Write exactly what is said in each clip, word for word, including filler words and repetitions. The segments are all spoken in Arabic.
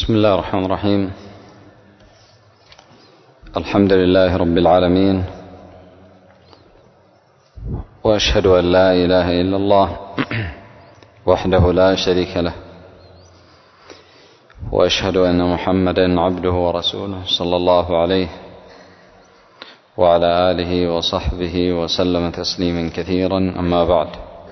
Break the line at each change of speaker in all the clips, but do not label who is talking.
بسم الله الرحمن الرحيم. الحمد لله رب العالمين، وأشهد أن لا إله إلا الله وحده لا شريك له، وأشهد أن محمدا عبده ورسوله صلى الله عليه وعلى آله وصحبه وسلم تسليما كثيرا. أما بعد،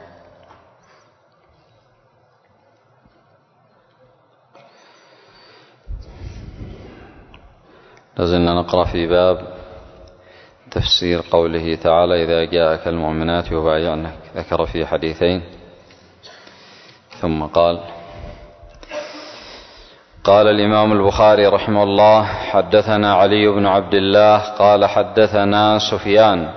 لازلنا نقرأ في باب تفسير قوله تعالى: إذا جاءك المؤمنات يبايعنك. ذكر في حديثين ثم قال: قال الإمام البخاري رحمه الله: حدثنا علي بن عبد الله قال حدثنا سفيان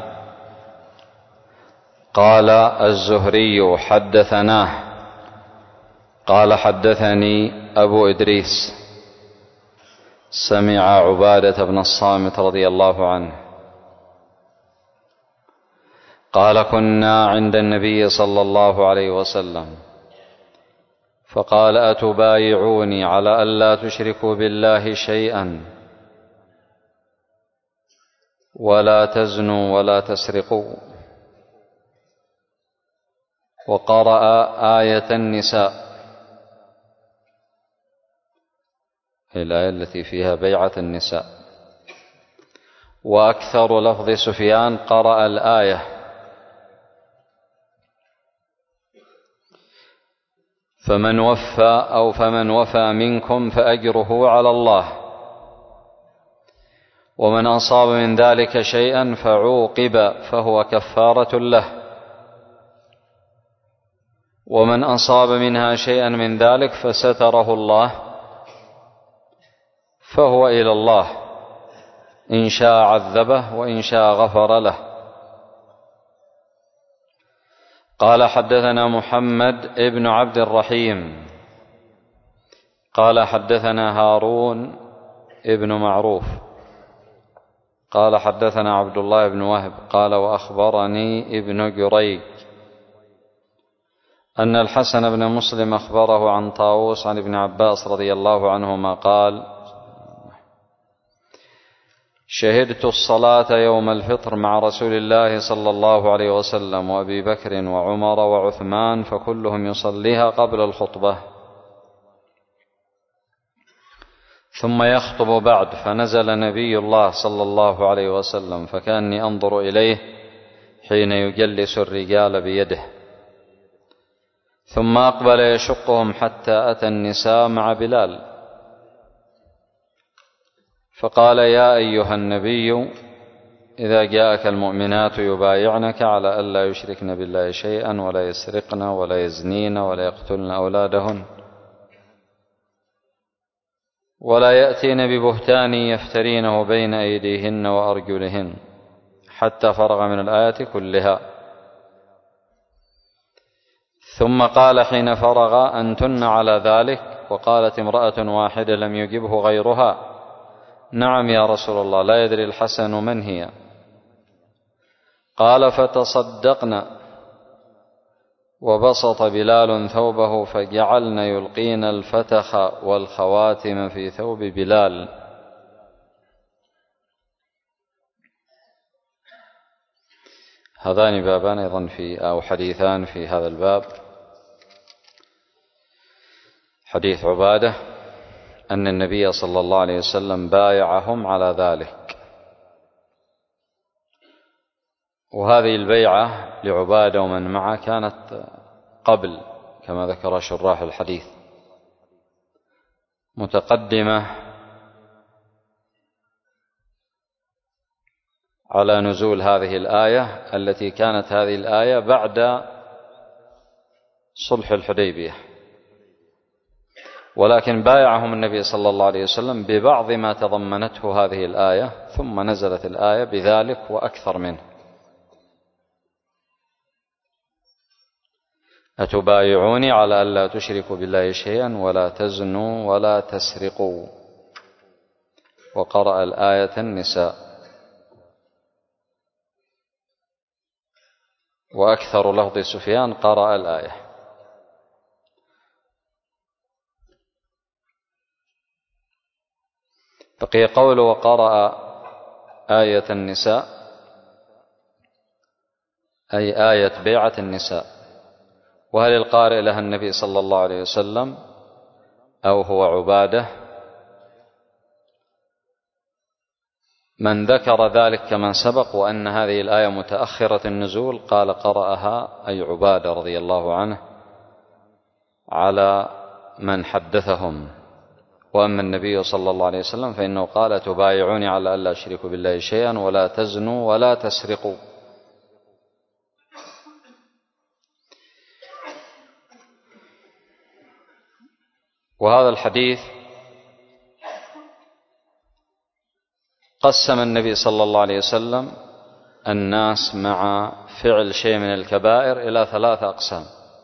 قال الزهري حدثناه قال حدثني أبو إدريس سمع عبادة بن الصامت رضي الله عنه قال: كنا عند النبي صلى الله عليه وسلم فقال: أتبايعوني على ألا تشركوا بالله شيئا ولا تزنوا ولا تسرقوا، وقرأ آية النساء، الآية التي فيها بيعة النساء. وأكثر لفظ سفيان قرأ الآية: فمن وفى أو فمن وفى منكم فأجره على الله، ومن أصاب من ذلك شيئا فعوقب فهو كفارة له، ومن أصاب منها شيئا من ذلك فستره الله فهو إلى الله، إن شاء عذبه وإن شاء غفر له. قال: حدثنا محمد ابن عبد الرحيم قال حدثنا هارون ابن معروف قال حدثنا عبد الله بن وهب قال: وأخبرني ابن جريج أن الحسن بن مسلم أخبره عن طاووس عن ابن عباس رضي الله عنهما قال: شهدت الصلاة يوم الفطر مع رسول الله صلى الله عليه وسلم وأبي بكر وعمر وعثمان، فكلهم يصليها قبل الخطبة، ثم يخطب بعد، فنزل نبي الله صلى الله عليه وسلم فكأني أنظر إليه حين يجلس الرجال بيده، ثم أقبل يشقهم حتى أتى النساء مع بلال فقال: يا أيها النبي إذا جاءك المؤمنات يبايعنك على ألا يشركن بالله شيئا ولا يسرقن ولا يزنين ولا يقتلن أولادهن ولا يأتين ببهتان يفترينه بين أيديهن وأرجلهن، حتى فرغ من الآية كلها. ثم قال حين فرغ: أنتن على ذلك؟ وقالت امرأة واحدة لم يجبه غيرها: نعم يا رسول الله، لا يدري الحسن من هي. قال: فتصدقنا، وبسط بلال ثوبه فجعلن يلقين الفتخ والخواتم في ثوب بلال. هذان بابان أيضا في أو حديثان في هذا الباب: حديث عبادة أن النبي صلى الله عليه وسلم بايعهم على ذلك، وهذه البيعة لعبادة ومن معه كانت قبل كما ذكر شراح الحديث، متقدمة على نزول هذه الآية، التي كانت هذه الآية بعد صلح الحديبية، ولكن بايعهم النبي صلى الله عليه وسلم ببعض ما تضمنته هذه الآية، ثم نزلت الآية بذلك وأكثر منه: أتبايعوني على ألا تشركوا بالله شيئا ولا تزنوا ولا تسرقوا، وقرأ الآية النساء. وأكثر لفظ سفيان قرأ الآية. بقي قوله وقرأ آية النساء، أي آية بيعة النساء. وهل القارئ لها النبي صلى الله عليه وسلم أو هو عبادة؟ من ذكر ذلك كما سبق وأن هذه الآية متأخرة النزول قال قرأها أي عبادة رضي الله عنه على من حدثهم. وأما النبي صلى الله عليه وسلم فإنه قال تبايعوني على ألا أشرك بالله شيئا ولا تزنوا ولا تسرقوا. وهذا الحديث قسم النبي صلى الله عليه وسلم الناس مع فعل شيء من الكبائر إلى ثلاثة أقسام: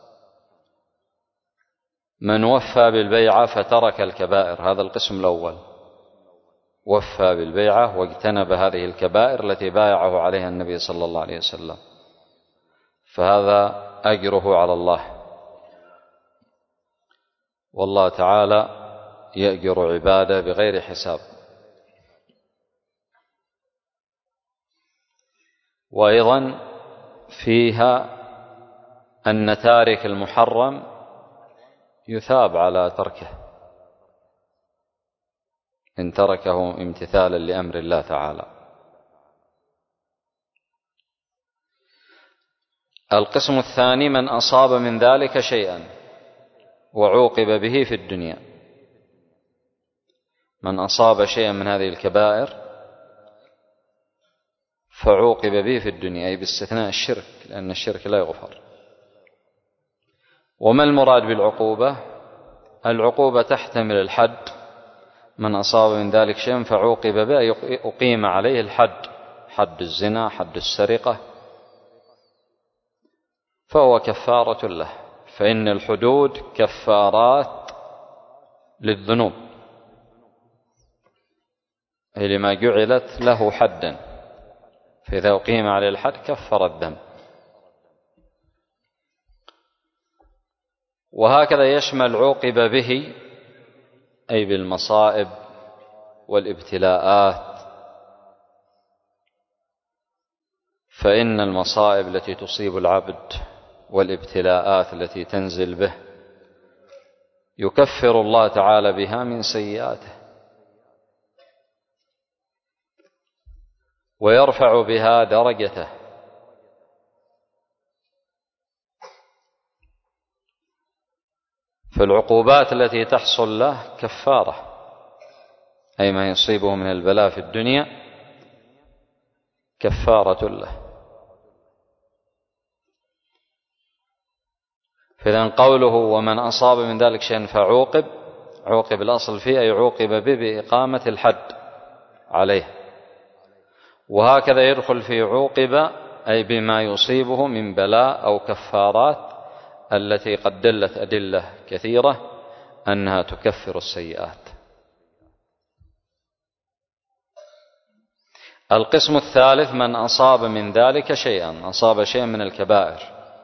من وفى بالبيعة فترك الكبائر، هذا القسم الأول، وفى بالبيعة واجتنب هذه الكبائر التي بايعه عليها النبي صلى الله عليه وسلم، فهذا أجره على الله، والله تعالى يأجر عباده بغير حساب. وأيضا فيها أن تارك المحرم يثاب على تركه إن تركه امتثالا لأمر الله تعالى. القسم الثاني من أصاب من ذلك شيئا وعوقب به في الدنيا، من أصاب شيئا من هذه الكبائر فعوقب به في الدنيا، أي باستثناء الشرك، لأن الشرك لا يغفر. وما المراد بالعقوبة؟ العقوبة تحتمل الحد، من أصاب من ذلك شيئا فعوقب به أقيم عليه الحد، حد الزنا، حد السرقة، فهو كفارة له، فإن الحدود كفارات للذنوب، أي لما جعلت له حدا، فإذا أقيم عليه الحد كفر الذنب. وهكذا يشمل عوقب به أي بالمصائب والابتلاءات، فإن المصائب التي تصيب العبد والابتلاءات التي تنزل به يكفر الله تعالى بها من سيئاته ويرفع بها درجته، فالعقوبات التي تحصل له كفارة، أي ما يصيبه من البلاء في الدنيا كفارة له. فإذا قوله ومن أصاب من ذلك شيئا فعوقب، عوقب الأصل فيه أي عوقب به بإقامة الحد عليه، وهكذا يدخل في عوقب أي بما يصيبه من بلاء أو كفارات التي قد دلت أدلة كثيرة أنها تكفر السيئات. القسم الثالث من أصاب من ذلك شيئا، أصاب شيئا من الكبائر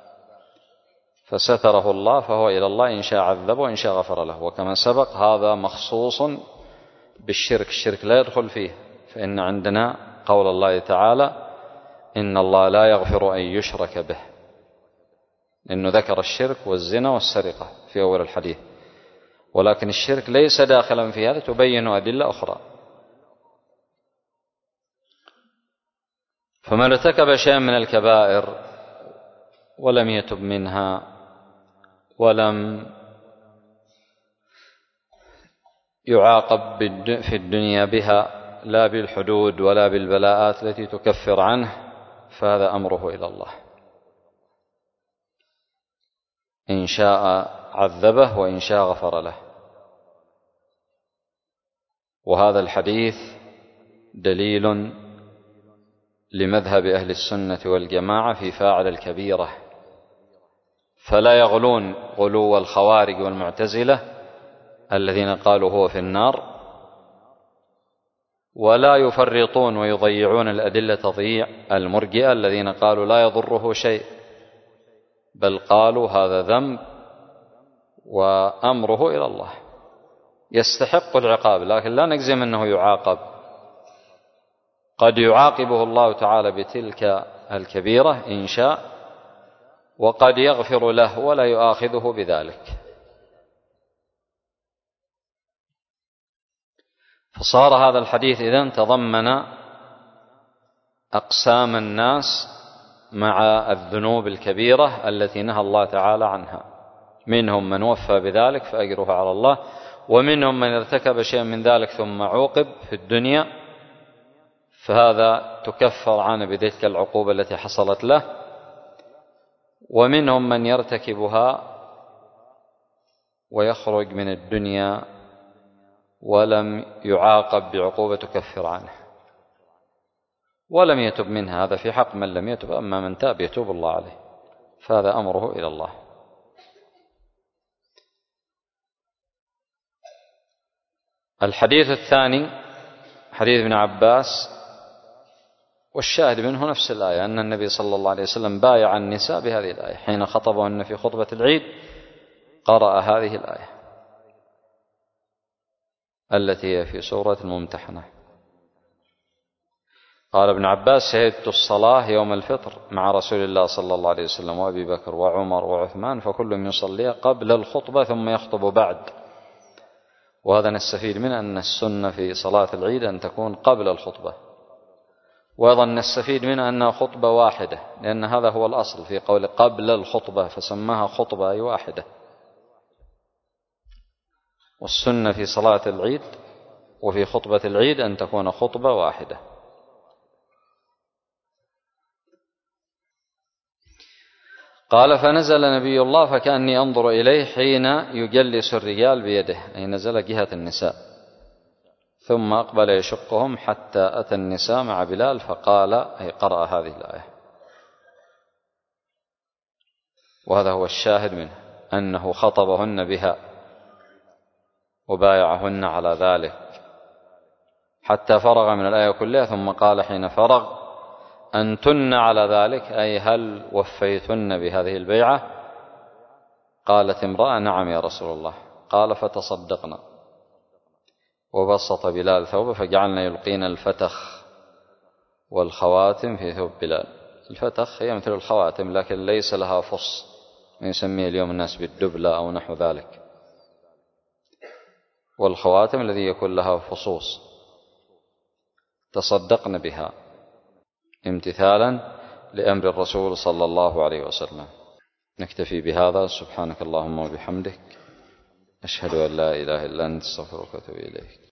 فستره الله فهو إلى الله، إن شاء عذبه وإن شاء غفر له. وكما سبق هذا مخصوص بالشرك، الشرك لا يدخل فيه، فإن عندنا قول الله تعالى إن الله لا يغفر أن يشرك به، إنه ذكر الشرك والزنا والسرقة في أول الحديث، ولكن الشرك ليس داخلا في هذا، تبين أدلة أخرى. فمن ارتكب شيئا من الكبائر ولم يتب منها ولم يعاقب في الدنيا بها لا بالحدود ولا بالبلاءات التي تكفر عنه، فهذا أمره إلى الله، إن شاء عذبه وإن شاء غفر له. وهذا الحديث دليل لمذهب أهل السنة والجماعة في فاعل الكبيرة، فلا يغلون غلو الخوارج والمعتزلة الذين قالوا هو في النار، ولا يفرطون ويضيعون الأدلة تضييع المرجئة الذين قالوا لا يضره شيء، بل قالوا هذا ذنب وأمره إلى الله. يستحق العقاب، لكن لا نجزم أنه يعاقب. قد يعاقبه الله تعالى بتلك الكبيرة إن شاء، وقد يغفر له ولا يؤاخذه بذلك. فصار هذا الحديث إذن تضمن أقسام الناس مع الذنوب الكبيرة التي نهى الله تعالى عنها. منهم من وفى بذلك فأجره على الله، ومنهم من ارتكب شيئا من ذلك ثم عوقب في الدنيا، فهذا تكفر عنه بتلك العقوبة التي حصلت له. ومنهم من يرتكبها ويخرج من الدنيا ولم يعاقب بعقوبة تكفر عنه ولم يتب منها، هذا في حق من لم يتب. أما من تاب يتوب الله عليه، فهذا أمره إلى الله. الحديث الثاني حديث ابن عباس، والشاهد منه نفس الآية، أن النبي صلى الله عليه وسلم بايع النساء بهذه الآية حين خطبهن في خطبة العيد، قرأ هذه الآية التي هي في سورة الممتحنة. قال ابن عباس: شهدت الصلاة يوم الفطر مع رسول الله صلى الله عليه وسلم وأبي بكر وعمر وعثمان، فكل يصلي قبل الخطبة ثم يخطب بعد. وهذا نستفيد منه أن السنة في صلاة العيد أن تكون قبل الخطبة، وأيضا نستفيد منه أنها خطبة واحدة، لأن هذا هو الأصل في قول قبل الخطبة، فسماها خطبة أي واحدة. والسنة في صلاة العيد وفي خطبة العيد أن تكون خطبة واحدة. قال: فنزل نبي الله فكأني أنظر إليه حين يجلس الرجال بيده، أي نزل جهة النساء، ثم أقبل يشقهم حتى أتى النساء مع بلال فقال، أي قرأ هذه الآية. وهذا هو الشاهد منه، أنه خطبهن بها وبايعهن على ذلك حتى فرغ من الآية كلها، ثم قال حين فرغ: أنتن على ذلك، أي هل وفيتن بهذه البيعة؟ قالت امرأة: نعم يا رسول الله. قال: فتصدقنا. وبسط بلال ثوبه فجعلنا يلقين الفتخ والخواتم في ثوب بلال. الفتخ هي مثل الخواتم لكن ليس لها فص، يسميه اليوم الناس بالدبلة أو نحو ذلك، والخواتم الذي يكون لها فصوص. تصدقن بها امتثالا لأمر الرسول صلى الله عليه وسلم. نكتفي بهذا. سبحانك اللهم وبحمدك، أشهد أن لا إله إلا أنت، استغفرك وأتوب إليك.